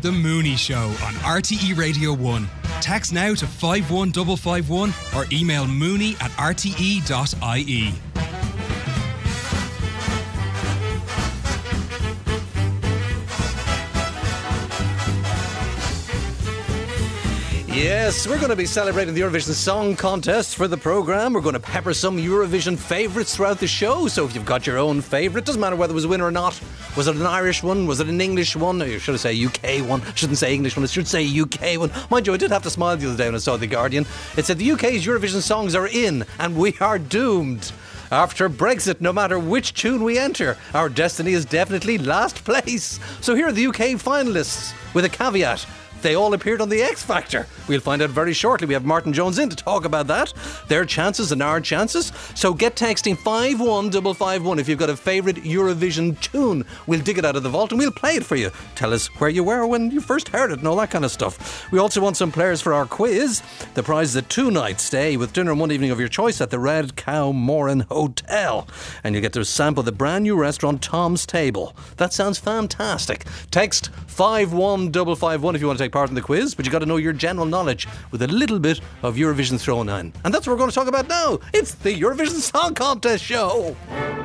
The Mooney Show on RTE Radio 1. Text now to 51551 or email mooney@rte.ie. Yes, we're going to be celebrating the Eurovision Song Contest for the programme. We're going to pepper some Eurovision favourites throughout the show. So if you've got your own favourite, doesn't matter whether it was a winner or not. Was it an Irish one? Was it an English one? Or should I say UK one? I shouldn't say English one. I should say UK one. Mind you, I did have to smile the other day when I saw The Guardian. It said the UK's Eurovision songs are in and we are doomed. After Brexit, no matter which tune we enter, our destiny is definitely last place. So here are the UK finalists with a caveat. They all appeared on the X Factor. We'll find out very shortly. We have Martin Jones in to talk about that. Their chances and our chances. So get texting 51551 if you've got a favourite Eurovision tune. We'll dig it out of the vault and we'll play it for you. Tell us where you were when you first heard it and all that kind of stuff. We also want some players for our quiz. The prize is a 2-night stay with dinner and one evening of your choice at the Red Cow Moran Hotel. And you get to sample the brand new restaurant Tom's Table. That sounds fantastic. Text 51551 if you want to take part in the quiz, but you got to know your general knowledge with a little bit of Eurovision thrown in. And that's what we're going to talk about now. It's the Eurovision Song Contest show.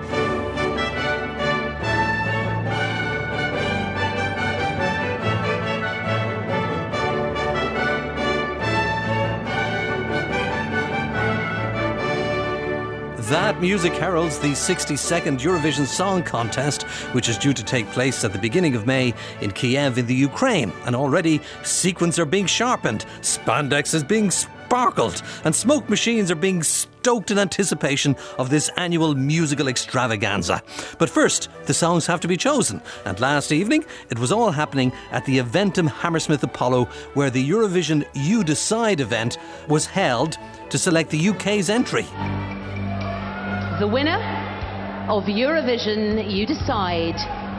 That music heralds the 62nd Eurovision Song Contest, which is due to take place at the beginning of May in Kiev in the Ukraine. And already sequins are being sharpened, spandex is being sparkled, and smoke machines are being stoked in anticipation of this annual musical extravaganza. But first, the songs have to be chosen. And last evening, it was all happening at the Eventim Hammersmith Apollo, where the Eurovision You Decide event was held to select the UK's entry. The winner of Eurovision You Decide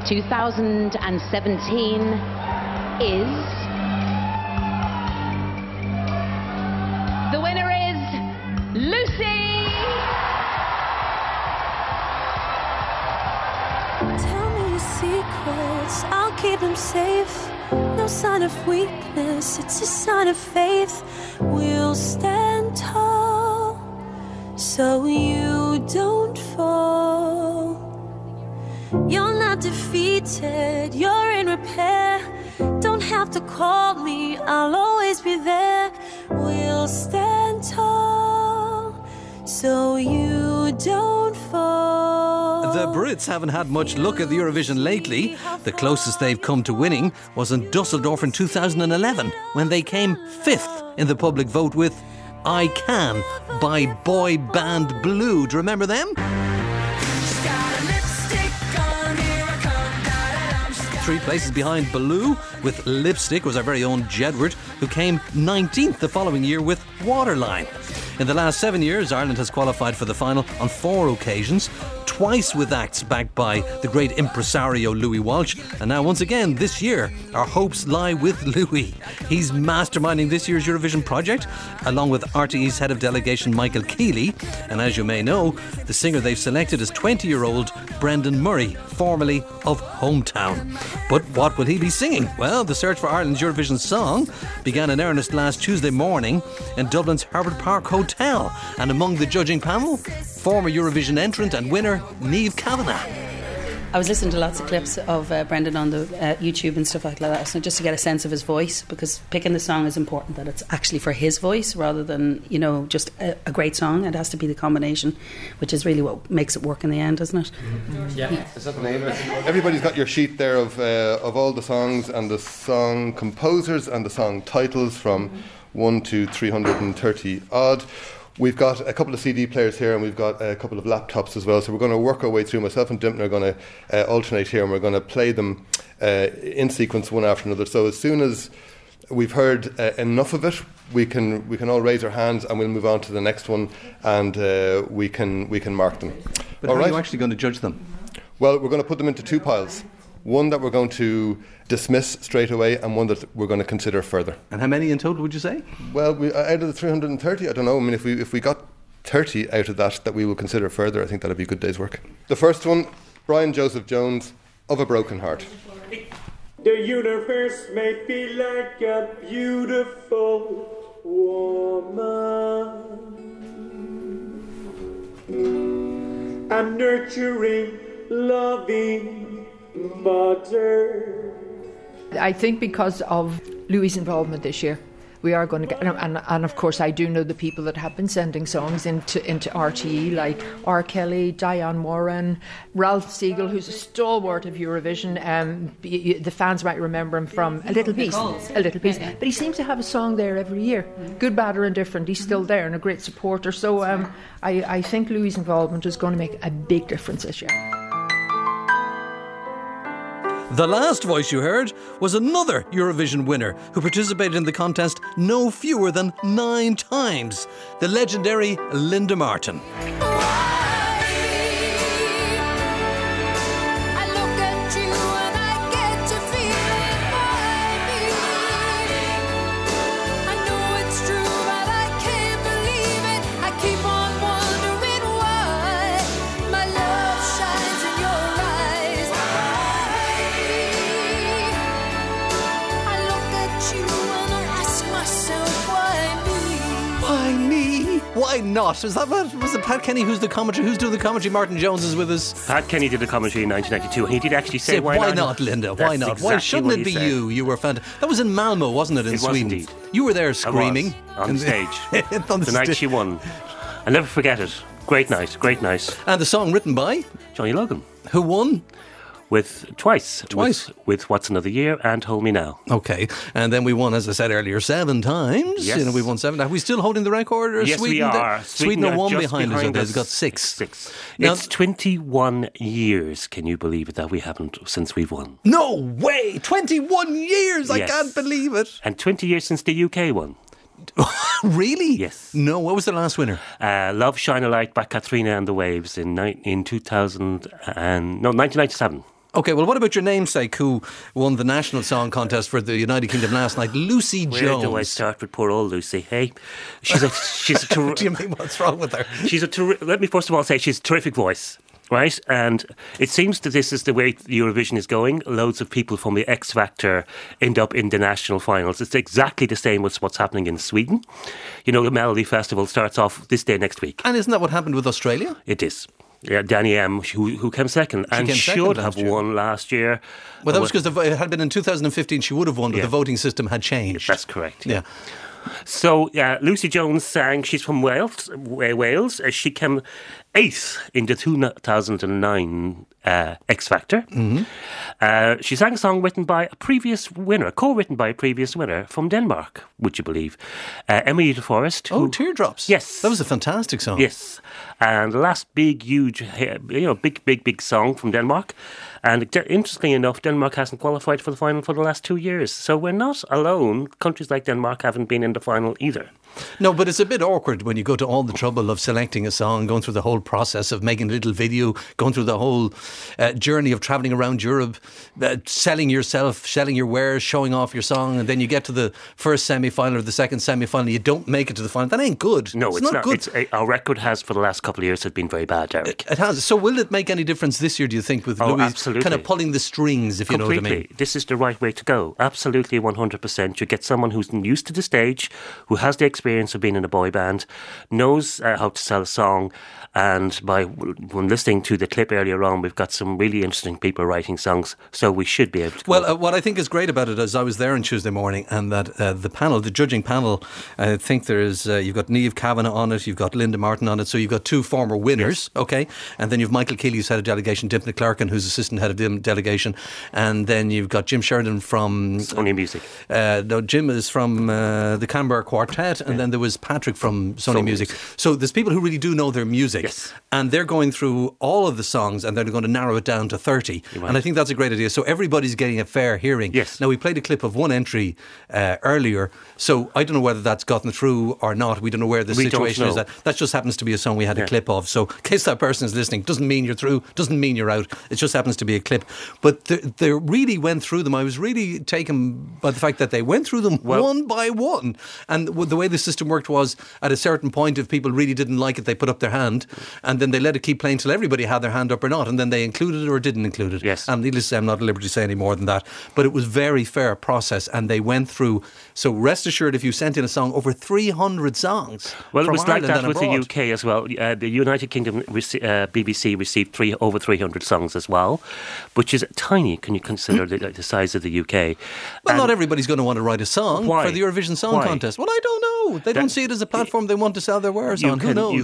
2017 is... The winner is Lucy! Tell me your secrets, I'll keep them safe. No sign of weakness, it's a sign of faith. We'll stand tall so you don't fall. You're not defeated, you're in repair. Don't have to call me, I'll always be there. We'll stand tall so you don't fall. The Brits haven't had much luck at the Eurovision lately. The closest they've come to winning was in Dusseldorf in 2011, when they came 5th in the public vote with I Can by Boy Band Blue. Do you remember them? 3 places behind Blue with Lipstick was our very own Jedward, who came 19th the following year with Waterline. In the last 7 years, Ireland has qualified for the final on 4 occasions, twice with acts backed by the great impresario Louis Walsh. And now, once again, this year, our hopes lie with Louis. He's masterminding this year's Eurovision project, along with RTE's head of delegation, Michael Keeley. And as you may know, the singer they've selected is 20-year-old Brendan Murray, formerly of Hometown. But what will he be singing? Well, the search for Ireland's Eurovision song began in earnest last Tuesday morning in Dublin's Herbert Park Hotel. And among the judging panel, former Eurovision entrant and winner Niamh Kavanagh. I was listening to lots of clips of Brendan on the YouTube and stuff like that, so just to get a sense of his voice, because picking the song is important, that it's actually for his voice rather than, you know, just a great song. It has to be the combination, which is really what makes it work in the end, isn't it? Yeah. Is that the name? Everybody's got your sheet there of all the songs and the song composers and the song titles from 1 to 330 odd. We've got a couple of CD players here and we've got a couple of laptops as well, so we're going to work our way through. Myself and Dimpna are going to alternate here, and we're going to play them in sequence one after another. So as soon as we've heard enough of it, we can all raise our hands and we'll move on to the next one, and we can mark them. But how are you actually going to judge them? Well, we're going to put them into 2 piles. One that we're going to dismiss straight away and one that we're going to consider further. And how many in total would you say? Well, out of the 330, I don't know. I mean, if we got 30 out of that we will consider further, I think that'd be a good day's work. The first one, Brian Joseph Jones, Of a Broken Heart. The universe may feel like a beautiful woman. I'm nurturing, loving mother. I think because of Louis' involvement this year, we are going to get, and of course I do know the people that have been sending songs into RTE, like R. Kelly, Diane Warren, Ralph Siegel, who's a stalwart of Eurovision. The fans might remember him from A Little Piece. But he seems to have a song there every year, good, bad or indifferent. He's still there and a great supporter. So I think Louis' involvement is going to make a big difference this year. The last voice you heard was another Eurovision winner who participated in the contest no fewer than 9 times. The legendary Linda Martin. Why not? Is that what was it? Pat Kenny, who's the commentary? Who's doing the commentary? Martin Jones is with us. Pat Kenny did the commentary in 1992, and he did actually say, "Why not, Linda? Why not? Exactly. Why shouldn't it be you? You were fantastic." That was in Malmo, wasn't it? In Sweden. Was indeed. You were there screaming on the stage the night she won. I'll never forget it. Great night, great night. And the song written by Johnny Logan, who won. With twice. With What's Another Year and Hold Me Now. Okay. And then we won, as I said earlier, 7 times. Yes. We won 7. Are we still holding the record? Or yes, Sweden, we are. Sweden are 1 behind us. They've got 6. Now, it's 21 years, can you believe it, that we haven't since we've won. No way! 21 years! Yes. I can't believe it. And 20 years since the UK won. Really? Yes. No, what was the last winner? Love Shine a Light by Katrina and the Waves in 1997. Okay, well, what about your namesake who won the national song contest for the United Kingdom last night, Lucy Jones? Where do I start with poor old Lucy? Hey, she's a what do you mean? What's wrong with her? Let me first of all say she's a terrific voice. Right, and it seems that this is the way Eurovision is going. Loads of people from the X Factor end up in the national finals. It's exactly the same as what's happening in Sweden. You know, the Melody Festival starts off this day next week. And isn't that what happened with Australia? It is. Yeah, Danny M, who came second, should have won last year. Well, that was because it had been in 2015. She would have won, but the voting system had changed. That's correct. Yeah. So, Lucy Jones sang. She's from Wales. She came 8th in the 2009 X Factor. Mm-hmm. She sang a song written by a previous winner, co-written by a previous winner from Denmark, would you believe? Emily de Forest. Teardrops. Yes. That was a fantastic song. Yes. And the last big song from Denmark. And interestingly enough, Denmark hasn't qualified for the final for the last 2 years. So we're not alone. Countries like Denmark haven't been in the final either. No, but it's a bit awkward when you go to all the trouble of selecting a song, going through the whole process of making a little video, going through the whole journey of travelling around Europe, selling yourself, selling your wares, showing off your song, and then you get to the first semi-final or the second semi-final, you don't make it to the final. That ain't good. No, it's not good. Our record has, for the last couple of years, has been very bad, Derek. It has. So will it make any difference this year, do you think, with Louis absolutely. kind of pulling the strings, if you know what I mean? This is the right way to go. Absolutely, 100%. You get someone who's used to the stage, who has the experience of being in a boy band, knows how to sell a song, and when listening to the clip earlier on, we've got some really interesting people writing songs, so we should be able to. Well, what I think is great about it is I was there on Tuesday morning, and that the judging panel, I think there is, you've got Niamh Kavanagh on it, you've got Linda Martin on it, so you've got 2 former winners, yes. Okay, and then you've Michael Keeley, who's head of delegation, Dimna Clarkin, who's assistant head of delegation, and then you've got Jim Sheridan from Sony Music. No, Jim is from the Canberra Quartet, and then there was Patrick from Sony Music. So there's people who really do know their music, yes. And they're going through all of the songs, and they're going to narrow it down to 30. Right. And I think that's a great idea. So everybody's getting a fair hearing. Yes. Now, we played a clip of one entry earlier, so I don't know whether that's gotten through or not. We don't know where the situation is. That just happens to be a song we had a clip of. So in case that person is listening, doesn't mean you're through, doesn't mean you're out. It just happens to be a clip. But they really went through them. I was really taken by the fact that they went through them one by one. And the way the system worked was, at a certain point, if people really didn't like it, they put up their hand, and then they let it keep playing till everybody had their hand up or not, and then they included it or didn't include it. Yes. And needless to say, I'm not at liberty to say any more than that. But it was very fair process, and they went through. So rest assured, if you sent in a song, over 300 songs. Well, it was like Ireland that and with abroad. the UK as well. The United Kingdom BBC received over 300 songs as well, which is tiny. Can you consider the size of the UK? Well, And not everybody's going to want to write a song Why? for the Eurovision Song Why? Contest. Well, I don't know. They don't see it as a platform they want to sell their wares on. Who knows?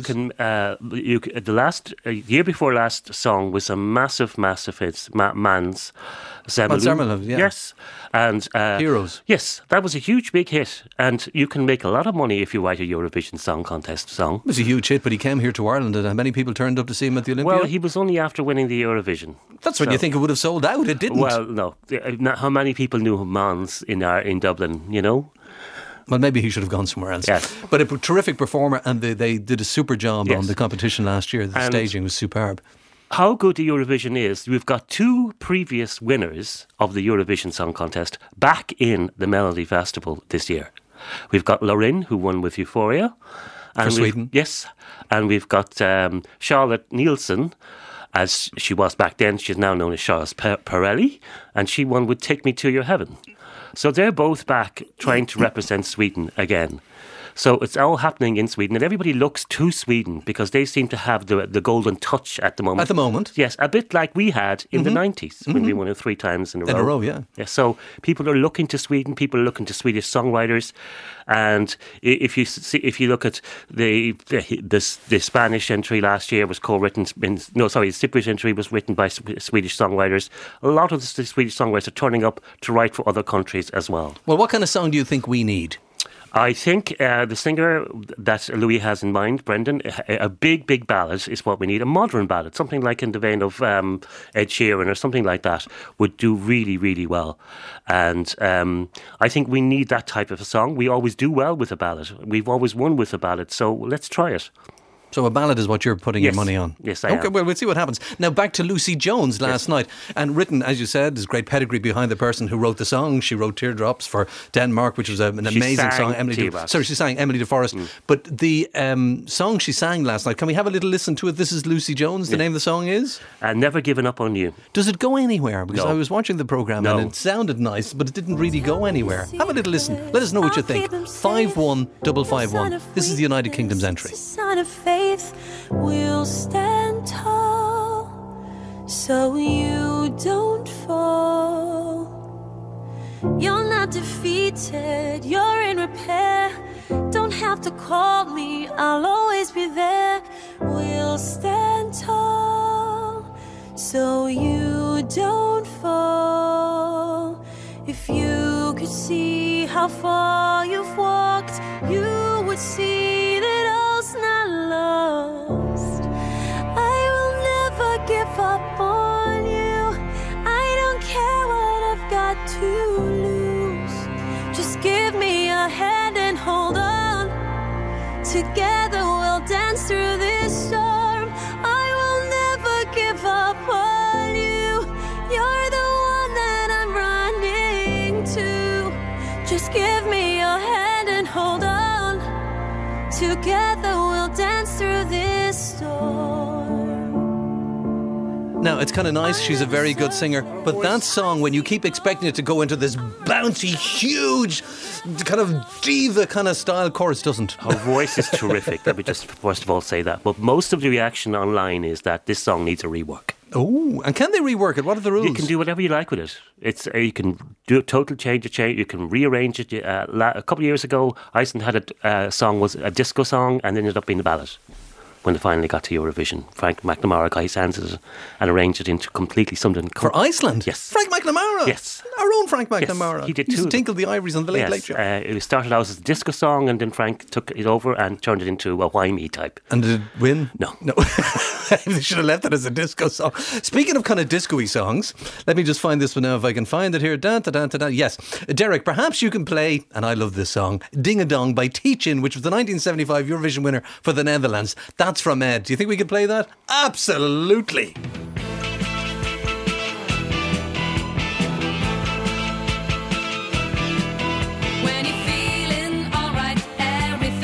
The year before last song was a massive hit. Mans Semmelou. Semmelou, yeah. Yes. And Heroes. Yes, that was a huge, big hit. And you can make a lot of money if you write a Eurovision Song Contest song. It was a huge hit, but he came here to Ireland, and many people turned up to see him at the Olympia. Well, he was only after winning the Eurovision. That's when you think it would have sold out. It didn't. Well, no. How many people knew Mans in Dublin, you know? Well, maybe he should have gone somewhere else. Yes. But a terrific performer, and they did a super job Yes. on the competition last year. The And staging was superb. How good the Eurovision is, we've got two previous winners of the Eurovision Song Contest back in the Melody Festival this year. We've got Loreen, who won with Euphoria. For Sweden. Yes. And we've got Charlotte Nielsen, as she was back then. She's now known as Charles Perrelli. And she won with Take Me to Your Heaven. So they're both back trying to represent Sweden again. So it's all happening in Sweden, and everybody looks to Sweden because they seem to have the golden touch at the moment. At the moment? Yes, a bit like we had in the 90s when we won it 3 times in a row. In a row, yeah. So people are looking to Sweden, people are looking to Swedish songwriters, and if you look at the Spanish entry last year was co-written, the Cypriot entry was written by Swedish songwriters. A lot of the Swedish songwriters are turning up to write for other countries as well. Well, what kind of song do you think we need? I think the singer that Louis has in mind, Brendan, a big ballad is what we need. A modern ballad, something like in the vein of Ed Sheeran or something like that, would do really, really well. And I think we need that type of a song. We always do well with a ballad. We've always won with a ballad, so let's try it. So a ballad is what you're putting your money on? Yes, I am. Okay, well, we'll see what happens. Now, back to Lucy Jones last night. And written, as you said, there's great pedigree behind the person who wrote the song. She wrote Teardrops for Denmark, which was an amazing song. She sang Emily DeForest. But the song she sang last night, can we have a little listen to it? This is Lucy Jones. The name of the song is? Never Given Up on You. Does it go anywhere? Because No. I was watching the programme and it sounded nice, but it didn't really go anywhere. Have a little listen. Let us know what you think. 51551. This is the United Kingdom's entry. It's a sign of faith. We'll stand tall so you don't fall. You're not defeated, you're in repair. Don't have to call me, I'll always be there. We'll stand tall so you don't fall. If you could see how far you've walked, you would see that all's not lost. I will never give up on you. I don't care what I've got to lose. Just give me a hand and hold on. Together we'll dance through this storm. I will never give up on you. You're the one that I'm running to. Just give me your hand and hold on. Together we'll dance through this storm. Now, it's kind of nice. She's a very good singer. But that song, when you keep expecting it to go into this bouncy, huge, kind of diva kind of style chorus, doesn't. Her voice is terrific. Let me just first of all say that. But most of the reaction online is that this song needs a rework. Oh, and can they rework it? What are the rules? You can do whatever you like with it. It's you can do a total change. You can rearrange it. A couple of years ago, Iceland had a song was a disco song and ended up being a ballad. When they finally got to Eurovision, Frank McNamara got his hands at it and arranged it into completely something. For Iceland? Yes. Frank McNamara? Yes. Our own Frank McNamara. Yes, he did used too. to tinkle the ivories on the Late Late Show. It started out as a disco song and then Frank took it over and turned it into a why-me type. And did it win? No. They should have left it as a disco song. Speaking of kind of disco-y songs, let me just find this one now if I can find it here. Yes. Derek, perhaps you can play, and I love this song, Ding a Dong by Teach-In, which was the 1975 Eurovision winner for the Netherlands. That's from Ed. Do you think we could play that? Absolutely. When you're feeling alright, everything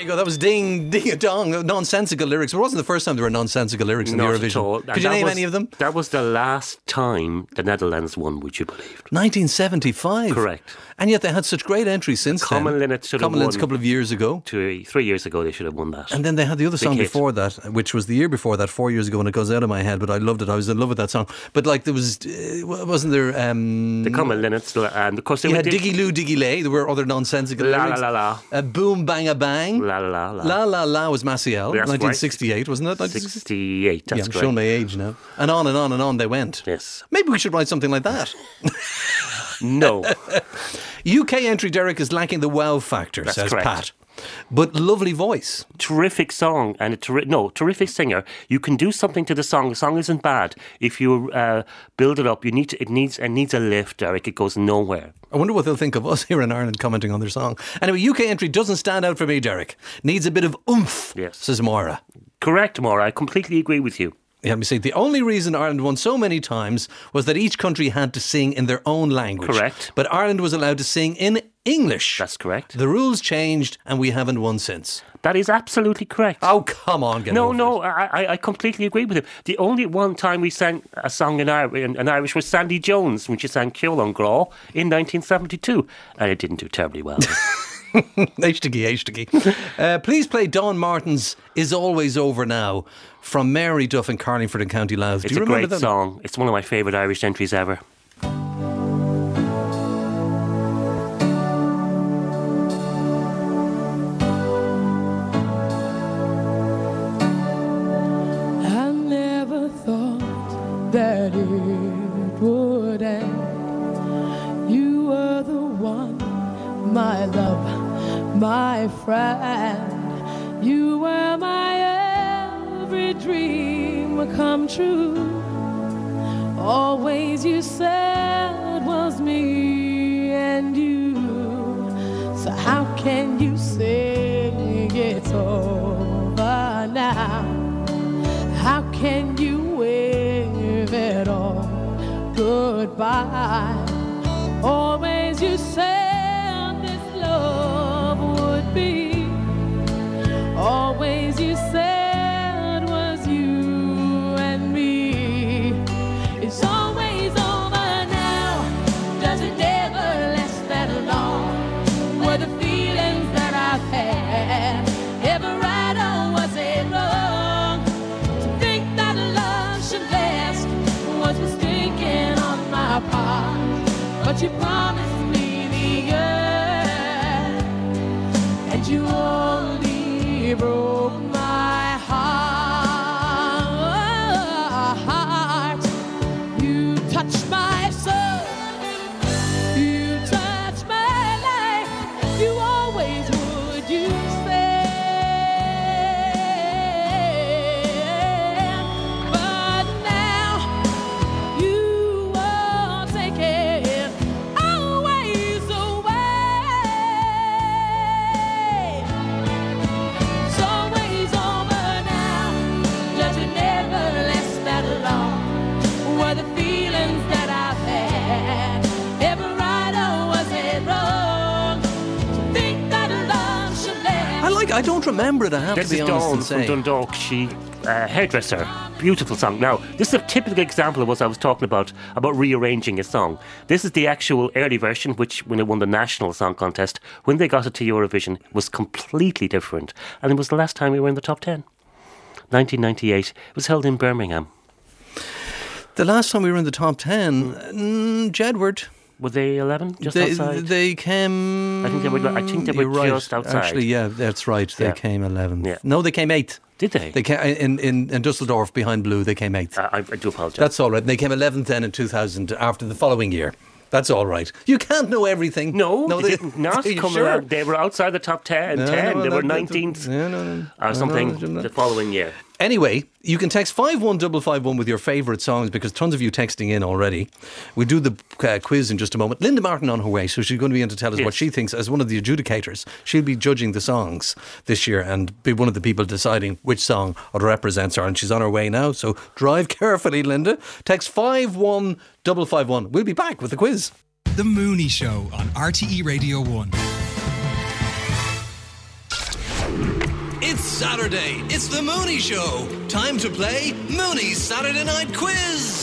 go. That was ding, ding a dong. Nonsensical lyrics. It wasn't the first time there were nonsensical lyrics in Not Eurovision. at all. Could you name any of them? That was the last time the Netherlands won, would you believe? 1975. Correct. And yet they had such great entries since Common then. Linnet should have Common Linnet's a won. couple of years ago. 3 years ago, they should have won that. And then they had the other song hit. before that, which was the year before that, 4 years ago, and it goes out of my head, but I loved it. I was in love with that song. But like there was, wasn't there... the Common Linnets, and of course they you were... had Diggy Loo, Diggy Lay. There were other nonsensical La lyrics. La La La. Boom, bang, a bang. La La La. La La La was Maciel. That's 1968, wasn't it? 68, that's yeah, I'm correct. showing my age now. And on and on and on they went. Yes. Maybe we should write something like that. No. UK entry, Derek, is lacking the wow factor, That's says correct. Pat. But lovely voice. Terrific song and a terrific singer. You can do something to the song. The song isn't bad. If you build it up, it needs a lift, Derek. It goes nowhere. I wonder what they'll think of us here in Ireland commenting on their song. Anyway, UK entry doesn't stand out for me, Derek. Needs a bit of oomph, Yes. says Maura. Correct, Maura. I completely agree with you. Yeah, let me see. The only reason Ireland won so many times was that each country had to sing in their own language. Correct. But Ireland was allowed to sing in English. That's correct. The rules changed and we haven't won since. That is absolutely correct. Oh, come on, get over No, it. I completely agree with him. The only one time we sang a song in Irish was Sandy Jones when she sang Ceolan Grá in 1972. And it didn't do terribly well. H-to-gee. Please play Dawn Martin's Is Always Over Now from Mary Duff in Carlingford and County Louth. It's Do you a remember great that? song. It's one of my favourite Irish entries ever. I never thought that it would end. You were the one, my love, my friend. You were my every dream come true. Always you said was me and you. So how can you say it's over now? How can you wave it all goodbye? Always you said this love would be. Always you said was you and me. It's always over now. Does it never last that long? Were the feelings that I've had ever right or was it wrong? To think that love should last was mistaken on my part. But you promised me the earth, and you only broke my heart. You touched my soul, you touched my life. You always would, you said. But now you are taking always away. It's always over now. Does it never last that long? Were the feelings that I've had ever right or was it wrong? To think that love should last. I don't remember it, I have This to be is honest Dawn and from say. Dundalk. She, hairdresser. Beautiful song. Now, this is a typical example of what I was talking about rearranging a song. This is the actual early version, which, when it won the National Song Contest, when they got it to Eurovision, was completely different. And it was the last time we were in the top 10. 1998. It was held in Birmingham. The last time we were in the top 10, Jedward. Were they 11? Just they, outside? They came... I think they were You're right. just outside. Actually, yeah, that's right. They Yeah. came 11th. Yeah. No, they came 8th. Did they? They came in Dusseldorf behind Blue. They came 8th. I do apologise. That's all right. They came 11th then in 2000 after the following year. That's all right. You can't know everything. No, they did not Are you come sure? around. They were outside the top 10. No, they no, were no, 19th no. or something No. the following year. Anyway, you can text 51551 with your favourite songs because tons of you texting in already. We'll do the quiz in just a moment. Linda Martin on her way, so she's going to be in to tell us what she thinks as one of the adjudicators. She'll be judging the songs this year and be one of the people deciding which song represents her. And she's on her way now, so drive carefully, Linda. Text 51551. We'll be back with the quiz. The Mooney Show on RTE Radio 1. It's Saturday. It's the Mooney Show. Time to play Mooney's Saturday Night Quiz.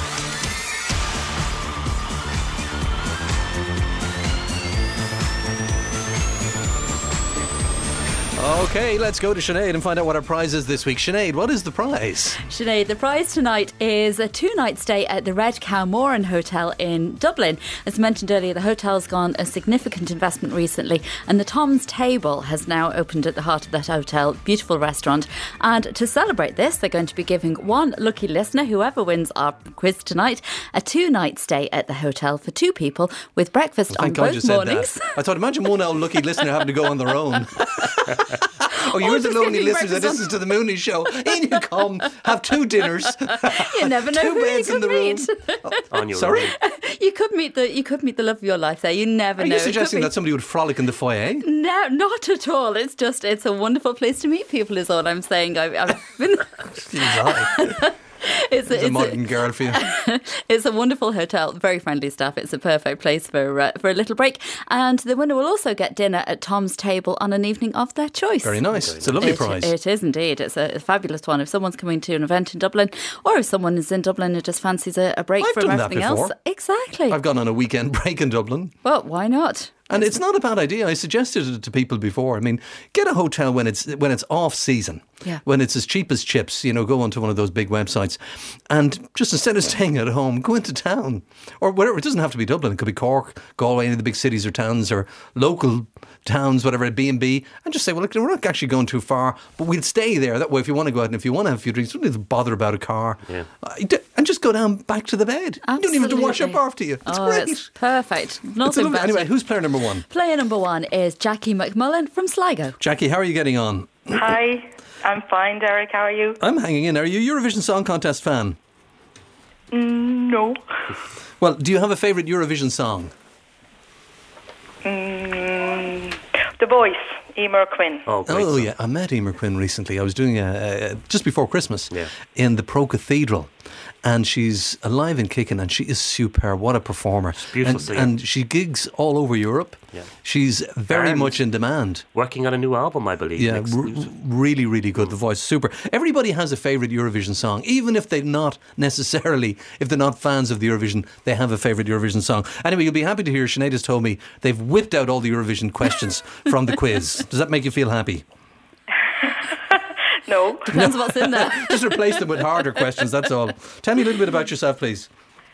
Okay, let's go to Sinead and find out what our prize is this week. Sinead, what is the prize? Sinead, the prize tonight is a 2-night stay at the Red Cow Moran Hotel in Dublin. As mentioned earlier, the hotel's gone a significant investment recently, and the Tom's Table has now opened at the heart of that hotel. Beautiful restaurant. And to celebrate this, they're going to be giving one lucky listener, whoever wins our quiz tonight, a 2-night stay at the hotel for 2 people with breakfast on both mornings. That. I thought, imagine one old lucky listener having to go on their own. Oh, you're the lonely listeners that listens to the Mooney Show. In you come, have 2 dinners. You never know 2 who beds you in could the room. meet. On your Sorry? own. You could meet the love of your life there. You never know. Are you It could suggesting be- that somebody would frolic in the foyer? No, not at all. It's a wonderful place to meet people, is all I'm saying. I've been. It's a modern girl for you. It's a wonderful hotel, very friendly staff. It's a perfect place for a little break. And the winner will also get dinner at Tom's Table on an evening of their choice. Very nice. It's a lovely prize. It is indeed. It's a fabulous one. If someone's coming to an event in Dublin, or if someone is in Dublin and just fancies a break I've from done that everything before. else. Exactly. I've gone on a weekend break in Dublin. Well, why not? And it's not a bad idea. I suggested it to people before. I mean, get a hotel when it's off season. Yeah. When it's as cheap as chips, go onto one of those big websites and just instead of staying at home, go into town or whatever. It doesn't have to be Dublin. It could be Cork, Galway, any of the big cities or towns or local towns, whatever, B&B, and just say, well, look, we're not actually going too far, but we'll stay there. That way, if you want to go out and if you want to have a few drinks, you don't need to bother about a car. Yeah. And just go down back to the bed. Absolutely. You don't even have to wash up after you. It's great. It's perfect. It's Nothing lovely. better. Anyway, who's player number 1? Player number 1 is Jackie McMullen from Sligo. Jackie, how are you getting on? Hi, I'm fine, Derek. How are you? I'm hanging in. Are you a Eurovision Song Contest fan? No. Well, do you have a favourite Eurovision song? The Voice, Emer Quinn. Oh, great song. Yeah. I met Emer Quinn recently. I was doing just before Christmas Yeah. in the Pro Cathedral. And she's alive and kicking, and she is superb. What a performer. beautiful singer. and she gigs all over Europe. Yeah. She's very And much in demand. Working on a new album, I believe. Yeah, next- really, really good. The voice, super. Everybody has a favourite Eurovision song, even if they're not necessarily, if they're not fans of the Eurovision, they have a favourite Eurovision song. Anyway, you'll be happy to hear Sinead has told me they've whipped out all the Eurovision questions from the quiz. Does that make you feel happy? No. Depends what's in there. Just replace them with harder questions, that's all. Tell me a little bit about yourself, please.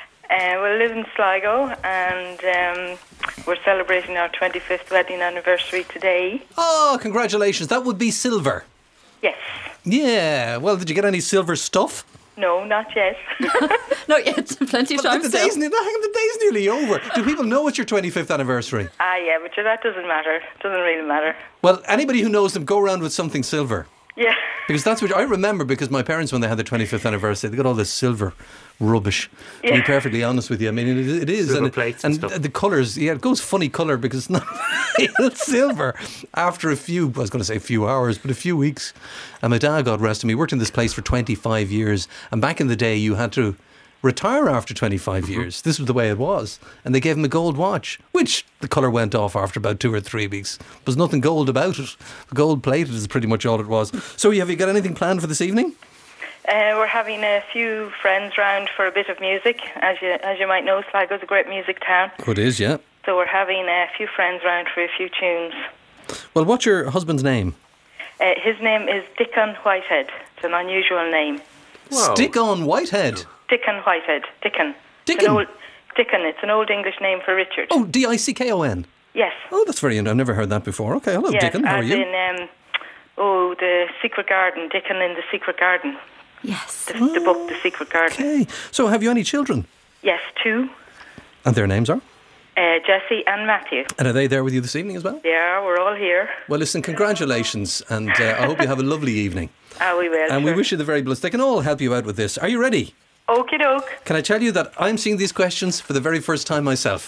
We live in Sligo and we're celebrating our 25th wedding anniversary today. Oh, congratulations. That would be silver. Yes. Yeah. Well, did you get any silver stuff? No, not yet. Not yet. Plenty of time the still. day's nearly over. Do people know it's your 25th anniversary? Yeah, but that doesn't matter. Doesn't really matter. Well, anybody who knows them, go around with something silver. Yeah. Because that's what I remember, because my parents, when they had their 25th anniversary, they got all this silver rubbish. To be perfectly honest with you. I mean, it is. Silver and plates and stuff. the colours, it goes funny colour because it's not real silver. After a few hours, but a few weeks. And my dad, God rest him, he worked in this place for 25 years. And back in the day, you had to retire after 25 years. This was the way it was. And they gave him a gold watch, which the colour went off after about 2 or 3 weeks. There's nothing gold about it. Gold plated is pretty much all it was. So have you got anything planned for this evening? We're having a few friends round for a bit of music. As you might know, Sligo's a great music town. Oh, it is, yeah. So we're having a few friends round for a few tunes. Well, what's your husband's name? His name is Dickon Whitehead. It's an unusual name. Whoa. Stick-on Whitehead. Dickon Whitehead. Dickon. Dickon? Dickon. It's an old English name for Richard. Oh, Dickon. Yes. Oh, that's very... I've never heard that before. Okay, hello, Yes, Dickon. How are as you? in, the Secret Garden. Dickon in the Secret Garden. Yes. The book, The Secret Garden. Okay. So have you any children? Yes, 2. And their names are? Jesse and Matthew. And are they there with you this evening as well? Yeah, we're all here. Well, listen, congratulations, and I hope you have a lovely evening. We will. And sure. we wish you the very best. They can all help you out with this. Are you ready? Okie doke. Can I tell you that I'm seeing these questions for the very first time myself?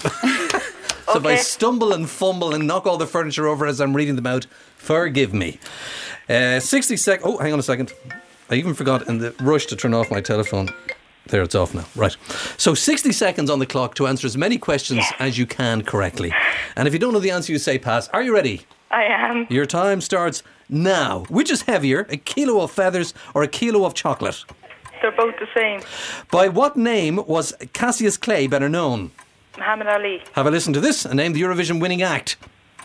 So if I stumble and fumble and knock all the furniture over as I'm reading them out, forgive me. 60 seconds. Oh, hang on a second. I even forgot in the rush to turn off my telephone. There, it's off now. Right. So 60 seconds on the clock to answer as many questions as you can correctly. And if you don't know the answer, you say pass. Are you ready? I am. Your time starts now. Which is heavier, a kilo of feathers or a kilo of chocolate? They're both the same. By what name was Cassius Clay better known? Muhammad Ali. Have a listen to this and name the Eurovision winning act.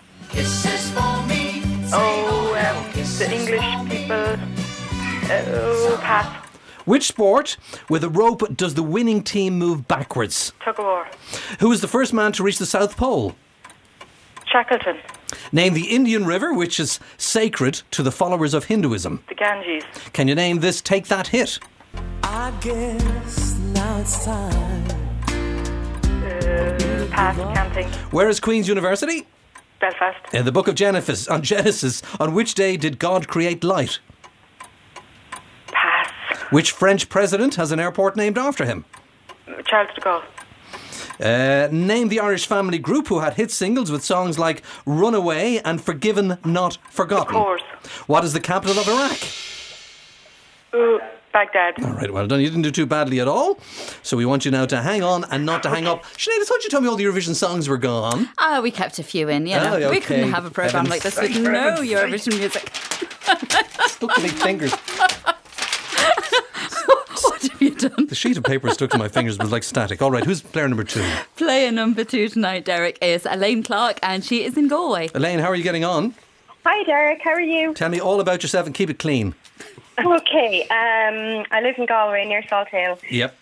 The English people. Pass. Which sport with a rope does the winning team move backwards? Tug of war. Who was the first man to reach the South Pole? Shackleton. Name the Indian river which is sacred to the followers of Hinduism. The Ganges. Can you name this Take That hit? I guess now it's time. Pass. Can't think. Where is Queen's University? Belfast. In the book of Genesis, on which day did God create light? Pass. Which French president has an airport named after him? Charles de Gaulle. Name the Irish family group who had hit singles with songs like Runaway and Forgiven Not Forgotten. Of course. What is the capital of Iraq? Baghdad. All right, well done. You didn't do too badly at all. So we want you now to hang on and not to hang up. Sinead, I thought you told me all the Eurovision songs were gone. We kept a few in, you know. Okay. We couldn't have a programme like this with no Eurovision music. Stuck to my fingers. What have you done? The sheet of paper stuck to my fingers was like static. All right, who's player number 2? Player number 2 tonight, Derek, is Elaine Clark, and she is in Galway. Elaine, how are you getting on? Hi, Derek. How are you? Tell me all about yourself and keep it clean. Okay. I live in Galway near Salthill. Yep.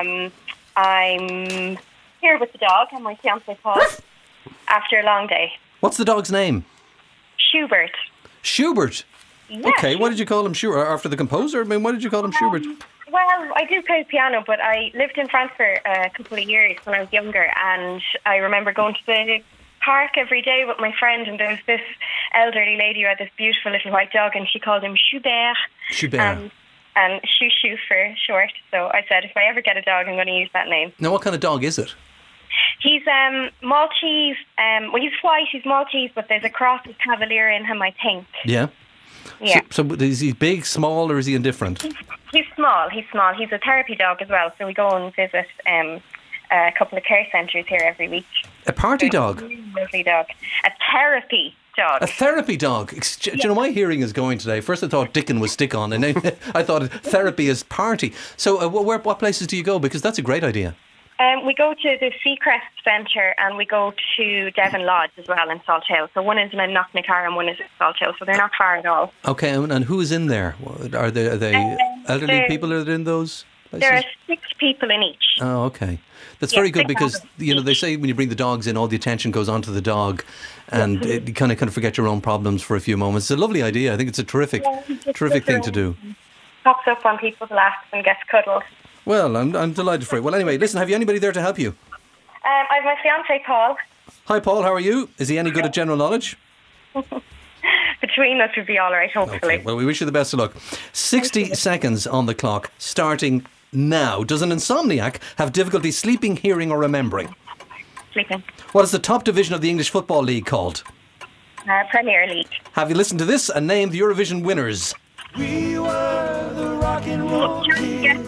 I'm here with the dog and my fiancé Paul after a long day. What's the dog's name? Schubert. Schubert? Yeah. Okay, why did you call him Schubert? After the composer? I mean, why did you call him Schubert? Well, I do play the piano, but I lived in France for a couple of years when I was younger, and I remember going to the park every day with my friend, and there was this elderly lady who had this beautiful little white dog, and she called him Schubert. Schubert. And Shoo for short. So I said, if I ever get a dog, I'm going to use that name. Now, what kind of dog is it? He's Maltese. Well, he's white, he's Maltese, but there's a cross of Cavalier in him, I think. Yeah? Yeah. So is he big, small, or is he indifferent? He's small. He's a therapy dog as well, so we go and visit a couple of care centres here every week. A party dog? Lovely dog. A therapy dog. A therapy dog. Do you know, my hearing is going today. First I thought Dickon was stick on, and then I thought therapy is party. So what places do you go? Because that's a great idea. We go to the Seacrest Centre, and we go to Devon Lodge as well in Salthill. So one is in Knocknacar and one is in Salthill, so they're not far at all. Okay, and who is in there? Are they elderly people that are in those places? There are 6 people in each. Oh, okay. That's very good because, you know, they say when you bring the dogs in, all the attention goes onto the dog and you kind of forget your own problems for a few moments. It's a lovely idea. I think it's a terrific thing to do. Pops up on people's laps and gets cuddled. Well, I'm delighted for it. Well, anyway, listen, have you anybody there to help you? I have my fiancé, Paul. Hi, Paul, how are you? Is he any good at general knowledge? Between us would be all right, hopefully. Okay, well, we wish you the best of luck. 60 seconds on the clock, starting now. Does an insomniac have difficulty sleeping, hearing or remembering? Sleeping. What is the top division of the English Football League called? Premier League. Have you listened to this and named the Eurovision winners? We were the rock and roll kids.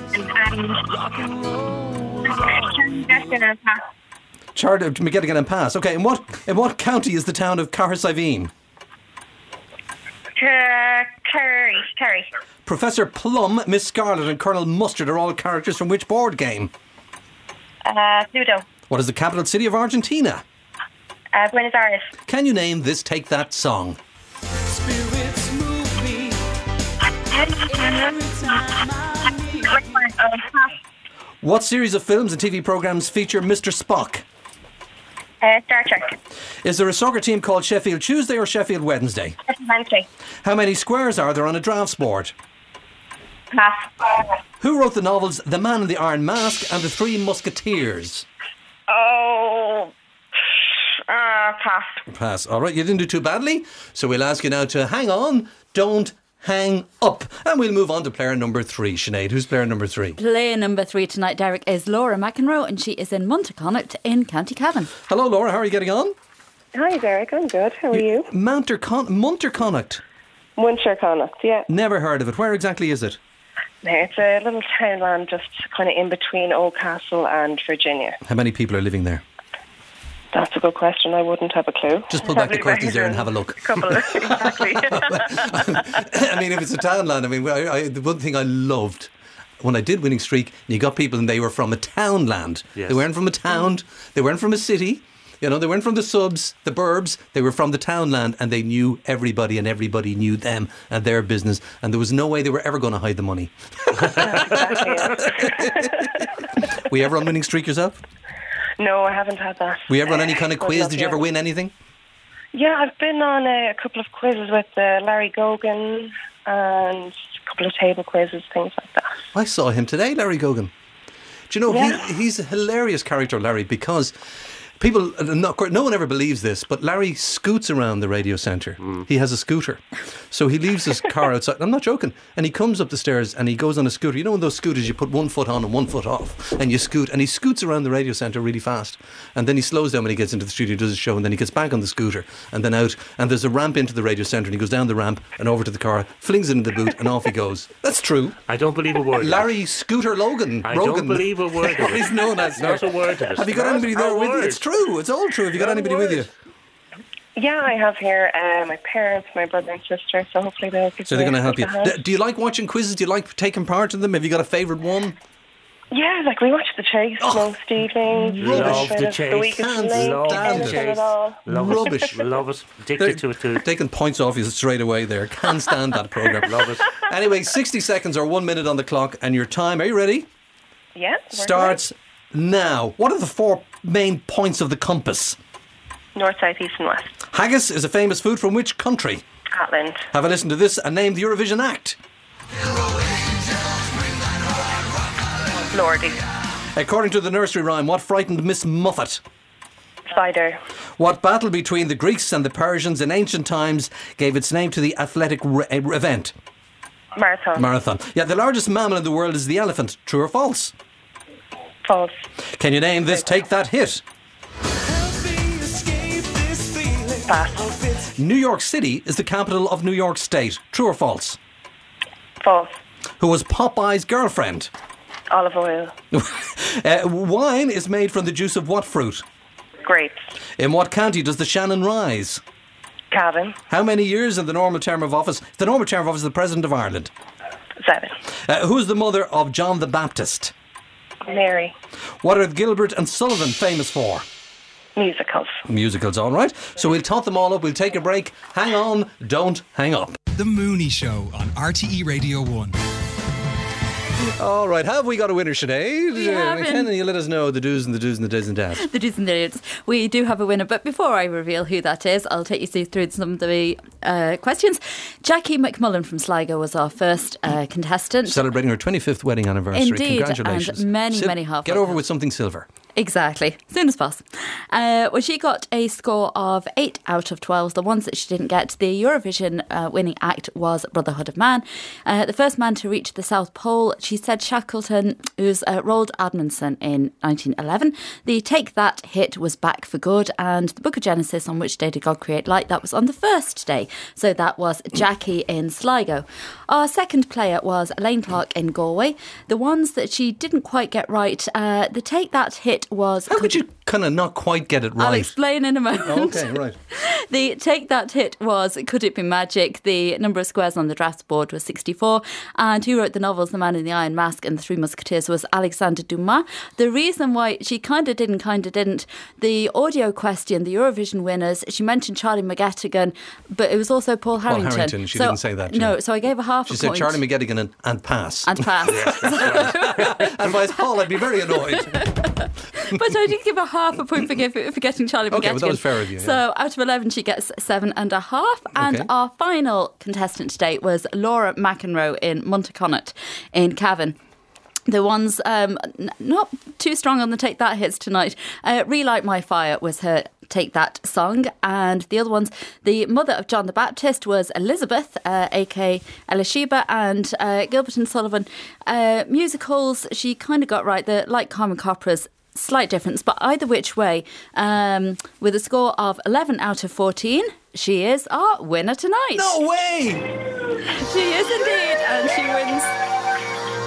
Charlie McGettigan and Pass. Okay, in what county is the town of Cahersiveen? Kerry. Professor Plum, Miss Scarlet and Colonel Mustard are all characters from which board game? Ludo. What is the capital city of Argentina? Buenos Aires. Can you name this Take That song? Spirits move me every time I need. What series of films and TV programmes feature Mr. Spock? Star Trek. Is there a soccer team called Sheffield Tuesday or Sheffield Wednesday? Wednesday. How many squares are there on a drafts board? Pass. Who wrote the novels The Man in the Iron Mask and The Three Musketeers? Oh, pass. Pass. All right, you didn't do too badly, so we'll ask you now to hang on, don't hang up. And we'll move on to player number 3. Sinead, who's player number 3? Player number 3 tonight, Derek, is Laura McEnroe, and she is in Monterconnacht in County Cavan. Hello, Laura, how are you getting on? Hi, Derek, I'm good. How are you? Monterconnacht? Monterconnacht, yeah. Never heard of it. Where exactly is it? No, it's a little townland just kind of in between Oldcastle and Virginia. How many people are living there? That's a good question. I wouldn't have a clue. Just pull back the curtains there and have a look. Exactly. I mean, if it's a townland, I mean, the one thing I loved when I did Winning Streak, you got people and they were from a townland. Yes. They weren't from a town. They weren't from a city. You know, they weren't from the subs, the burbs. They were from the townland, and they knew everybody, and everybody knew them and their business. And there was no way they were ever going to hide the money. Were you ever on Winning Streak yourself? No, I haven't had that. Were you ever on any kind of quiz? Not Did you ever yet. win anything? Yeah, I've been on a couple of quizzes with Larry Gogan and a couple of table quizzes, things like that. I saw him today, Larry Gogan. Do you know, Yeah. he's a hilarious character, Larry, because people, no one ever believes this, but Larry scoots around the radio centre. He has a scooter. So he leaves his car outside. I'm not joking. And he comes up the stairs and he goes on a scooter. You know, in those scooters, you put 1 foot on and 1 foot off and you scoot. And he scoots around the radio centre really fast. And then he slows down when he gets into the studio, does his show, and then he gets back on the scooter and then out. And there's a ramp into the radio centre and he goes down the ramp and over to the car, flings it in the boot and off he goes. That's true. I don't believe a word. Larry Scooter Logan. I Rogan. don't believe a word of it. He's known as. Not a word of it. Have you got Not anybody there a with you? word. It's true. It's all true. Have you got Not a anybody with you? Yeah, I have here my parents, my brother and sister, so hopefully they'll give So they're me going to help you. a hand. Do you like watching quizzes? Do you like taking part in them? Have you got a favourite one? Yeah, like we watch The Chase most evenings. Love Bit The of Chase. The Weakest Can't Link, Love The anything Chase. at all. Love Rubbish. it. Love it. Addicted to it too. Taking points off you straight away there. Can't stand that programme. Love it. Anyway, 60 seconds or 1 minute on the clock and your time. Are you ready? Yeah. Starts now. What are the 4 main points of the compass? North, south, east and west. Haggis is a famous food from which country? Scotland. Have a listen to this and name the Eurovision act. Lordy. According to the nursery rhyme, what frightened Miss Muffet? Spider. What battle between the Greeks and the Persians in ancient times gave its name to the athletic event? Marathon. Yeah, the largest mammal in the world is the elephant. True or false? False. Can you name this Take That hit? Pass. New York City is the capital of New York State. True or false? False. Who was Popeye's girlfriend? Olive oil. Wine is made from the juice of what fruit? Grapes. In what county does the Shannon rise? Cavan. How many years in the normal term of office? The normal term of office is the President of Ireland. 7. Who is the mother of John the Baptist? Mary. What are Gilbert and Sullivan famous for? Musicals. Musicals, all right. So we'll tot them all up. We'll take a break. Hang on. Don't hang up. The Mooney Show on RTE Radio 1. All right. Have we got a winner, Sinead? We haven't. Can you let us know the do's and the do's and the do's and dads? The do's and the don'ts. We do have a winner, but before I reveal who that is, I'll take you through some of the questions. Jackie McMullen from Sligo was our first contestant. Celebrating her 25th wedding anniversary. Indeed, Congratulations. and many half. Get over with something silver. Exactly, soon as possible. Well, she got a score of 8 out of 12. The ones that she didn't get, the Eurovision winning act was Brotherhood of Man. The first man to reach the South Pole, she said Shackleton, who's Roald Amundsen in 1911. The Take That hit was Back for Good, and the Book of Genesis, On Which Day Did God Create Light, that was on the first day. So that was Jackie in Sligo. Our second player was Elaine Clark in Galway. The ones that she didn't quite get right, the Take That hit was... How could you kind of not quite get it right? I'll explain in a moment. Oh, okay, right. The Take That hit was Could It Be Magic? The number of squares on the drafts board was 64. And who wrote the novels The Man in the Iron Mask and The Three Musketeers was Alexander Dumas. The reason why she kind of didn't, the audio question, the Eurovision winners, she mentioned Charlie McGettigan, but it was also Paul Harrington. Paul Harrington, she didn't say that. No, so I gave her half a point. She said Charlie McGettigan and pass. And pass. Advice Paul, I'd be very annoyed. But I did give her half a point for getting Charlie McGettigan. Okay, well, that was fair of you. Yeah. So out of 11, she gets 7.5. And Okay. our final contestant today was Laura McEnroe in Montaconnet in Cavan. The ones not too strong on the Take That hits tonight. Relight My Fire was her Take That song. And the other ones, the mother of John the Baptist was Elizabeth, a.k.a. Elisheba, and Gilbert and Sullivan. Musicals, she kind of got right. Like Carmen Copra's, slight difference, but either which way, with a score of 11 out of 14, she is our winner tonight. No way! She is indeed, and she wins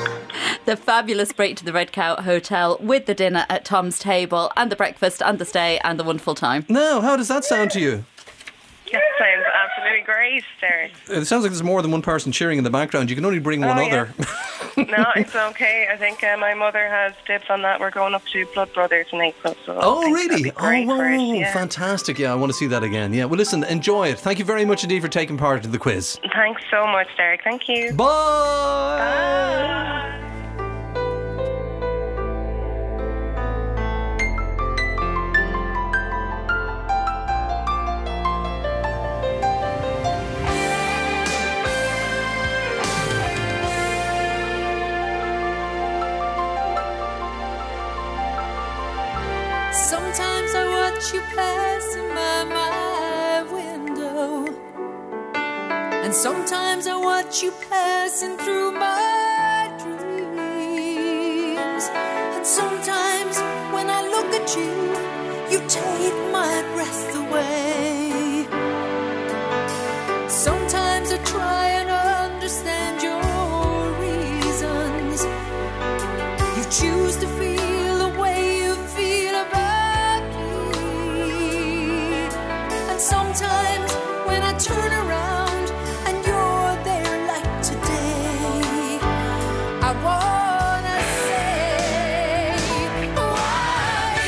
the fabulous break to the Red Cow Hotel with the dinner at Tom's table and the breakfast and the stay and the wonderful time. Now, how does that sound to you? That sounds absolutely great, Derek. It sounds like there's more than one person cheering in the background. You can only bring one other. No, it's okay. I think my mother has dibs on that. We're going up to Blood Brothers in April. So Oh, really? Oh, Fantastic. Yeah, I want to see that again. Yeah, well, listen, enjoy it. Thank you very much indeed for taking part in the quiz. Thanks so much, Derek. Thank you. Bye. Sometimes I watch you passing by my window, and sometimes I watch you passing through my dreams. And sometimes when I look at you, you take my breath away. Sometimes I try and understand your reasons. You choose to feel the way you feel about me. And sometimes when I turn around and you're there like today, I wanna say, why?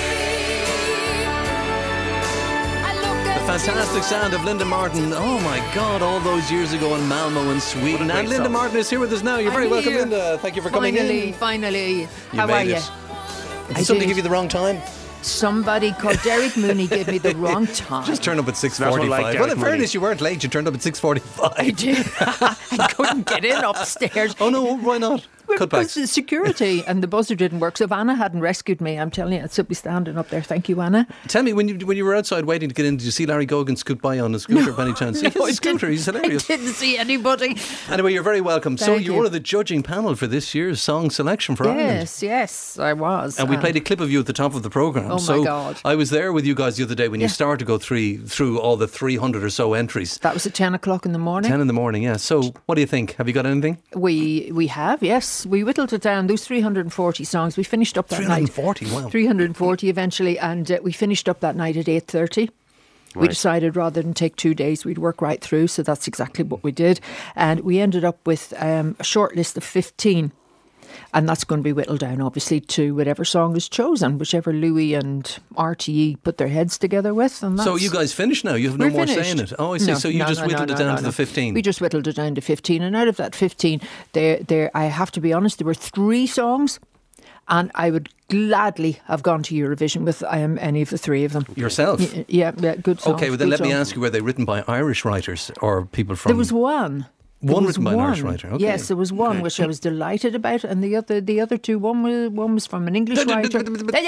I look at The fantastic sound of Linda Martin. Oh my God, all those years ago in Malmo in Sweden. And Linda Martin is here with us now. You're very welcome, here. Linda. Thank you for coming in. Finally. How made are you? it. Did somebody give you the wrong time? Somebody called Derek Mooney gave me the wrong time. Just turned up at 6:45. That's what like Well, Derek in Mooney. fairness, you weren't late. You turned up at 6:45. I did. I couldn't get in upstairs. Oh no, why not? Because Cutbacks. the security and the buzzer didn't work. So if Anna hadn't rescued me, I'm telling you, I'd still be standing up there. Thank you, Anna. Tell me, when you were outside waiting to get in, did you see Larry Gogan scoot by on a scooter by any chance? No, He has a scooter, he's hilarious. I didn't see anybody. Anyway, you're very welcome. So Thank you're you. one of the judging panel for this year's song selection for Ireland. Yes, I was. And we played a clip of you at the top of the programme. Oh, my so God. I was there with you guys the other day when you started to go through all the 300 or so entries. That was at 10 o'clock in the morning. 10 in the morning, yeah. So what do you think? Have you got anything? We have, yes. We whittled it down. Those 340 songs. We finished up that 340, night. wow. 340 eventually. And we finished up that night at 8:30. We Right. decided rather than take 2 days, we'd work right through. So that's exactly what we did. And we ended up with a short list of 15. And that's going to be whittled down, obviously, to whatever song is chosen, whichever Louis and RTE put their heads together with. And So that's- you guys finished now? You have no We're more say finished. in it? Oh, I see. No, so you no, just no, whittled no, it down no, to no. the 15? We just whittled it down to 15. And out of that 15, there I have to be honest, there were 3 songs. And I would gladly have gone to Eurovision with any of the 3 of them. Yourself? Yeah, good songs. Okay, well then good let me songs. ask you, were they written by Irish writers or people from... There was one. There One was written by an Irish one. writer, okay. Yes, there was one Okay. which I was delighted about, and the other 2, one was from an English writer.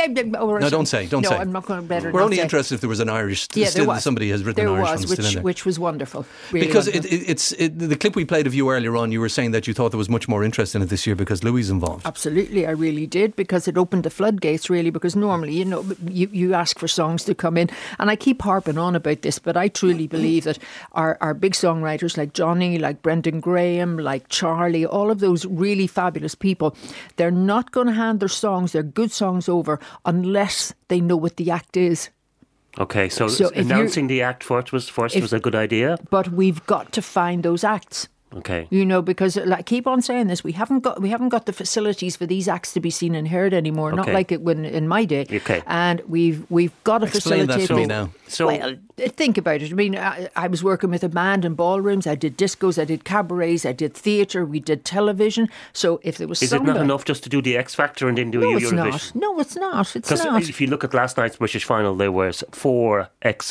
No, don't say. No, say. I'm not going to better. We're not only say. interested if there was an Irish... Yeah, there still, was. somebody has written There an Irish was, one still in there. which was wonderful. Really Because wonderful. the clip we played of you earlier on, you were saying that you thought there was much more interest in it this year because Louis is involved. Absolutely, I really did, because it opened the floodgates, really, because normally, you ask for songs to come in, and I keep harping on about this, but I truly believe that our big songwriters like Johnny, like Brendan Graham, like Charlie, all of those really fabulous people, they're not going to hand their songs, their good songs, over unless they know what the act is. Okay, so So if announcing the act first was a good idea. But we've got to find those acts. Okay. Because like keep on saying this, we haven't got the facilities for these acts to be seen and heard anymore. Not Okay. like it when in my day. Okay. And we've got to Explain that facilitate. to me now. So- well, think about it. I mean, I was working with a band in ballrooms. I did discos. I did cabarets. I did theatre. We did television. So if there was Is it somebody, not enough just to do the X Factor and then do no, it's Eurovision? not. No, it's not. It's Because not. if you look at last night's British final, there was 4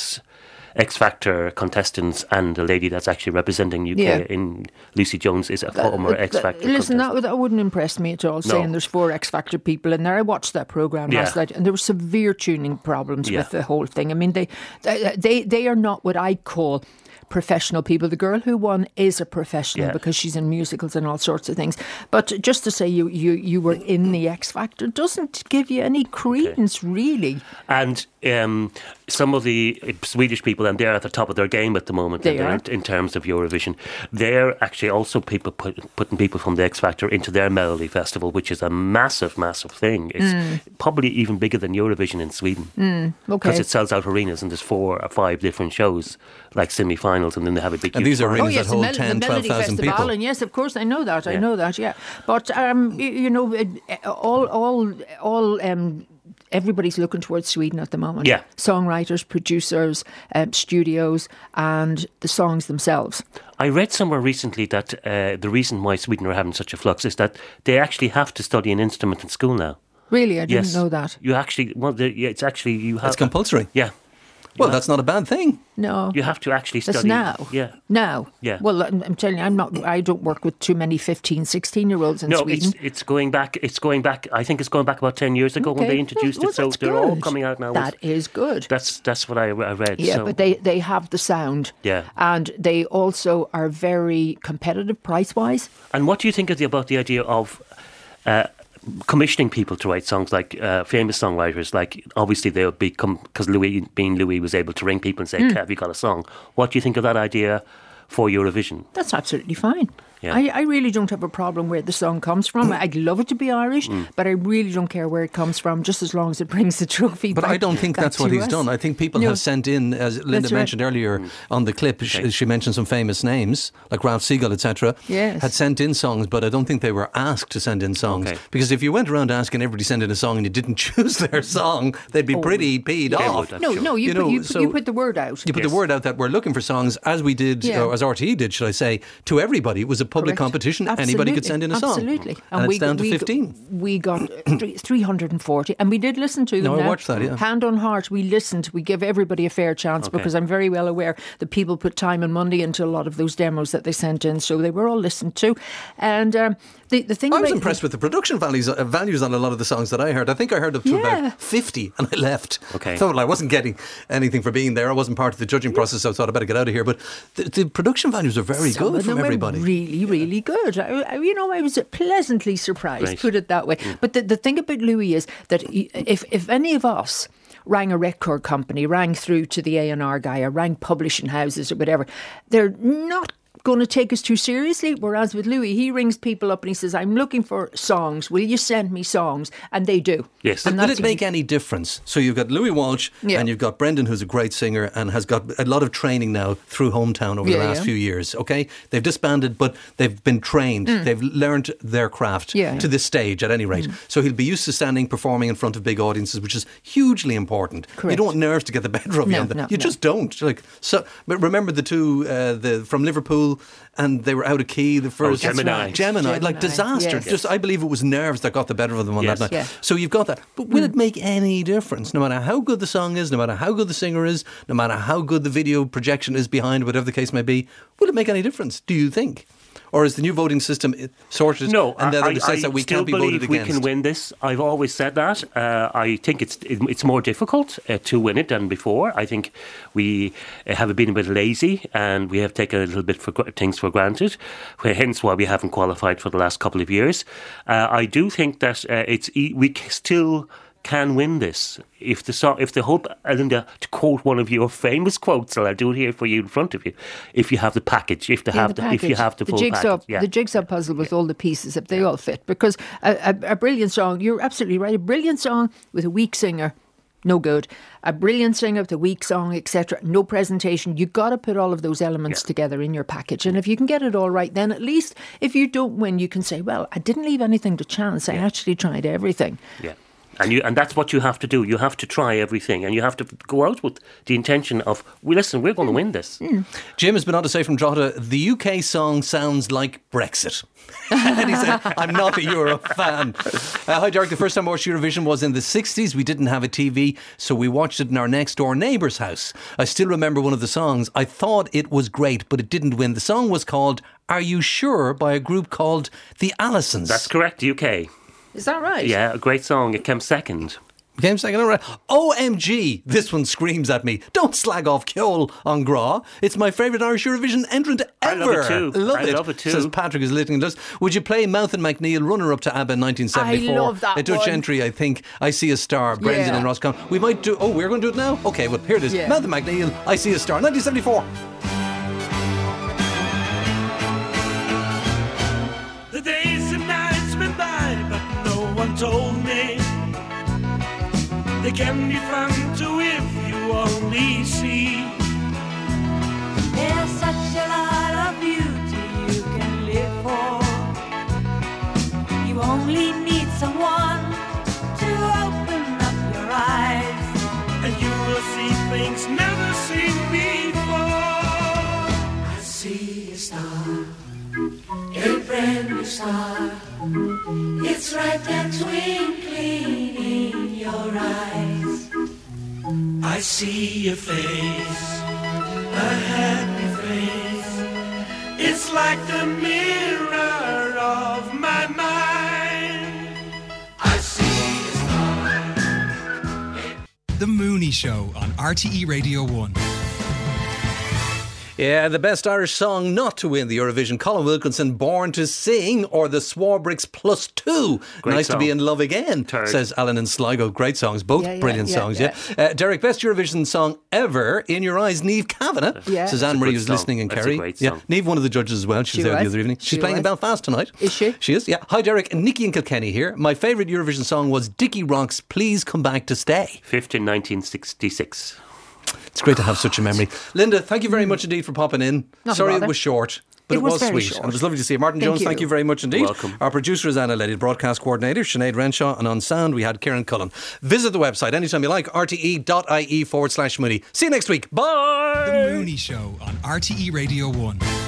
X Factor contestants and a lady that's actually representing UK Yeah. in Lucy Jones is a former X Factor Listen, contestant. that wouldn't impress me at all, saying there's 4 X Factor people in there. I watched that programme last Yeah. night, and there were severe tuning problems Yeah. with the whole thing. I mean, they are not what I call professional people. The girl who won is a professional Yeah. because she's in musicals and all sorts of things. But just to say you were in the X Factor doesn't give you any credence, really. And some of the Swedish people, and they're at the top of their game at the moment in terms of Eurovision. They're actually also putting people from the X Factor into their Melody Festival, which is a massive, massive thing. It's probably even bigger than Eurovision in Sweden. Because it sells out arenas and there's 4 or 5 different shows, like semi-finals, and then they have a big. And these are arenas that hold the 10, 12,000 people. And yes, of course, I know that. I know that. Yeah, but everybody's looking towards Sweden at the moment. Yeah. Songwriters, producers, studios, and the songs themselves. I read somewhere recently that the reason why Sweden are having such a flux is that they actually have to study an instrument in school now. Really? I didn't know that. You actually, it's actually, you have... It's compulsory. Yeah. Well, that's not a bad thing. No. You have to actually study. That's now. Yeah. Now. Yeah. Well, I'm telling you, I don't work with too many 15, 16-year-olds in Sweden. No, it's going back. I think it's going back about 10 years ago when they introduced it. So they're all coming out now. That is good. That's what I read. Yeah, so. but they have the sound. Yeah. And they also are very competitive price-wise. And what do you think about the idea of... commissioning people to write songs, like famous songwriters, like obviously they'll become, because Louis was able to ring people and say, have you got a song? What do you think of that idea for Eurovision? That's absolutely fine. Yeah. I really don't have a problem where the song comes from. I'd love it to be Irish, but I really don't care where it comes from, just as long as it brings the trophy back. But I don't think that's what he's done. I think people have sent in, as Linda mentioned earlier on the clip, she mentioned some famous names, like Ralph Siegel, etc., had sent in songs, but I don't think they were asked to send in songs. Okay. Because if you went around asking everybody to send in a song and you didn't choose their song, they'd be pretty peed off. No, you put the word out. You put the word out that we're looking for songs, as we did, or as RTE did, should I say, to everybody. It was a public competition. Anybody could send in a song. Absolutely. And it's down to 15. We got 340. And we did listen to them. No, I watched that, yeah. Hand on heart, we listened. We give everybody a fair chance because I'm very well aware that people put time and money into a lot of those demos that they sent in. So they were all listened to. And the thing I was impressed with the production values on a lot of the songs that I heard. I think I heard up to about 50 and I left. Okay. I thought I wasn't getting anything for being there. I wasn't part of the judging process, so I thought I better get out of here. But the production values are very good from everybody. Really, really good. I was pleasantly surprised, put it that way. But the thing about Louis is that if any of us rang a record company, rang through to the A&R guy or rang publishing houses or whatever, they're not going to take us too seriously. Whereas with Louis, he rings people up and he says, I'm looking for songs. Will you send me songs? And they do. Yes. And will it make any difference? So you've got Louis Walsh and you've got Brendan, who's a great singer and has got a lot of training now through Hometown over the last few years. Okay? They've disbanded, but they've been trained. They've learned their craft to this stage at any rate. So he'll be used to standing, performing in front of big audiences, which is hugely important. Correct. You don't want nerves to get the better of you. You just don't. But remember the two from Liverpool, and they were out of key the first Gemini, like disaster. Yes. I believe it was nerves that got the better of them on that night. Yeah. So you've got that. But will it make any difference? No matter how good the song is, no matter how good the singer is, no matter how good the video projection is behind, whatever the case may be, will it make any difference, do you think? Or is the new voting system sorted? No, and then decides that we can't be voted against? I can win this. I've always said that. I think it's more difficult to win it than before. I think we have been a bit lazy and we have taken a little bit things for granted, hence why we haven't qualified for the last couple of years. I do think that we still can win this if the whole, Linda, to quote one of your famous quotes, I'll do it here for you in front of you. If you have the package, if you have the full package, the jigsaw puzzle with all the pieces, if they all fit, because a brilliant song, you're absolutely right. A brilliant song with a weak singer, no good. A brilliant singer with a weak song, etc. No presentation. You've got to put all of those elements together in your package. And if you can get it all right, then at least if you don't win, you can say, well, I didn't leave anything to chance. I actually tried everything. Yeah. And that's what you have to do. You have to try everything, and you have to go out with the intention of, we're going to win this. Jim has been on to say from Drogheda, the UK song sounds like Brexit. And he said, I'm not a Euro fan. Hi, Derek. The first time I watched Eurovision was in the 60s. We didn't have a TV, so we watched it in our next door neighbour's house. I still remember one of the songs. I thought it was great, but it didn't win. The song was called Are You Sure? By a group called the Allisons. That's correct, UK. Is that right? Yeah, a great song. It came second. Came second in a row. OMG, this one screams at me. Don't slag off Kjol on Gra. It's my favourite Irish Eurovision entrant ever. I love it too. Love it too. Says Patrick is listening to us. Would you play Mouth and McNeil, runner-up to ABBA in 1974? I love that A Dutch one. entry, I think. I See a Star, Brendan Yeah. and Roscoe. We might do... Oh, we're going to do it now? Okay, well, here it is. Yeah. Mouth and McNeil, I See a Star, 1974. The days and nights went by, but no one told me they can be fun too if you only see. There's such a lot of beauty you can live for. You only need someone to open up your eyes, And you will see things never seen before. I see a star, a brand new star. It's right there twinkling in your eyes. I see a face, a happy face. It's like the mirror of my mind. I see a star. The Mooney Show on RTE Radio 1. Yeah, the best Irish song not to win the Eurovision. Colin Wilkinson, Born to Sing, or the Swarbricks +2. Great Nice song. to be in love again, Third. says Alan in Sligo. Great songs, both Yeah, yeah, brilliant yeah, songs. yeah. Derek, best Eurovision song ever, In Your Eyes, Niamh Kavanagh. Yeah. Says That's a Anne Marie, good who's song. listening in That's a Kerry. great Yeah, song. Niamh, one of the judges as well. She was She there the was. other evening. She's She playing in was. Belfast tonight. Is she? She is, yeah. Hi, Derek. Nikki and Kilkenny here. My favourite Eurovision song was Dickie Rock's Please Come Back to Stay. 5th in 1966. It's great to have such a memory. Linda, thank you very much indeed for popping in. Not a Sorry it bother. was short. But it was was very sweet. short. And it was lovely to see you. Martin Thank Jones, you. thank you very much indeed. Welcome. Our producer is Anna Lady, broadcast coordinator Sinead Renshaw, and on sound we had Kieran Cullen. Visit the website anytime you like, rte.ie/Mooney. See you next week. Bye. The Mooney Show on RTE Radio 1.